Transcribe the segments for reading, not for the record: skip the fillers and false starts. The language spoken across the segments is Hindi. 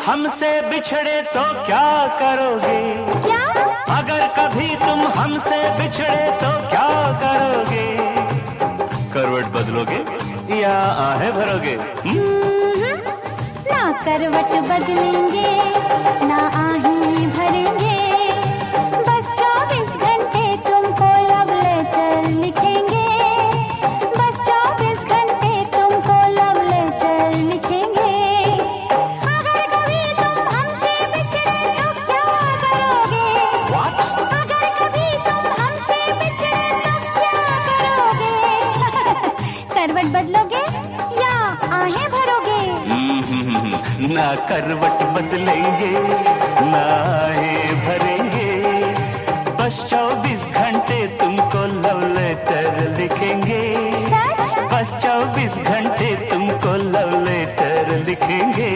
हमसे बिछड़े तो क्या करोगे? क्या? अगर कभी तुम हमसे बिछड़े तो क्या करोगे? करवट बदलोगे या आहें भरोगे? ना करवट बदलेंगे ना आहें भरेंगे, बस 24 घंटे तुमको लव लेटर लिखेंगे, बस 24 घंटे तुमको लव लेटर लिखेंगे। अगर कभी तुम हमसे बिछड़े तो क्या करोगे? अगर कभी तुम हमसे बिछड़े तो क्या करोगे? करवट बदलोगे या आहें भरोगे? ना करवट बदलेंगे ना आहें भरेंगे, बस 24 घंटे तुमको लव लेटर लिखेंगे, बस 24 घंटे तुमको लव लेटर लिखेंगे।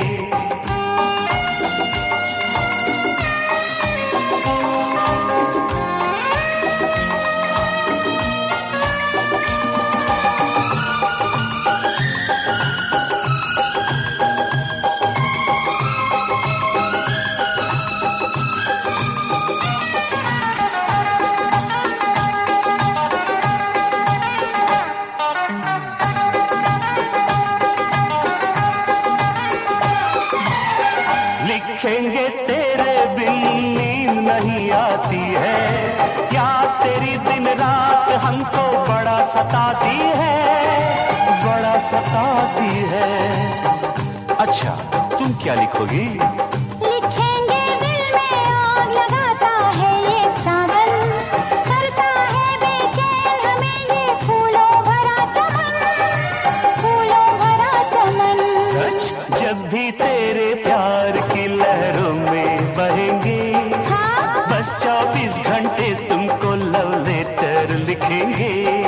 लिखेंगे तेरे बिन नींद नहीं आती है, क्या तेरी दिन रात हमको बड़ा सताती है, बड़ा सताती है। अच्छा तुम क्या लिखोगी? लिखेंगे दिल में आग लगाता है ये सावन, करता है बेचैन हमें ये फूलों भरा चमन, फूलों भरा चमन। सच जब भी तेरे प्यार की लहरों में बहेंगे, हाँ? बस 24 घंटे तुमको लव लेटर लिखेंगे।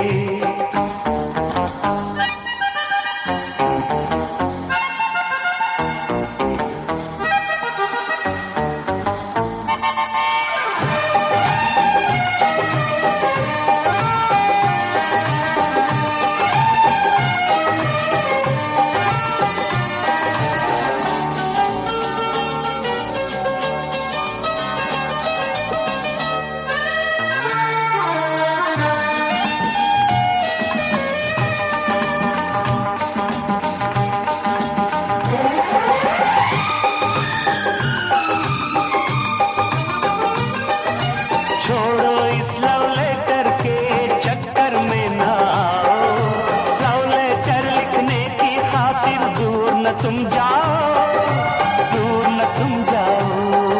तुम जाओ दूर न तुम जाओ,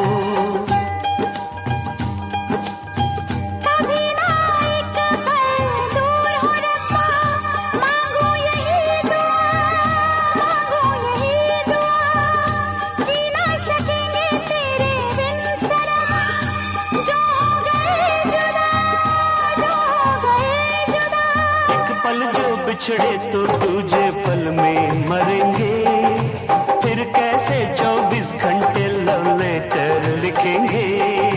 कभी ना एक पल दूर हो रब्बा, मांगो यही दुआ, मांगो यही दुआ, जी ना सकेंगे तेरे बिन सनम, जो हो गए जुदा, जो हो गए जुदा। एक पल जो बिछड़े तो दूजे पल में मरेंगे, फिर कैसे 24 घंटे लव लेटर लिखेंगे।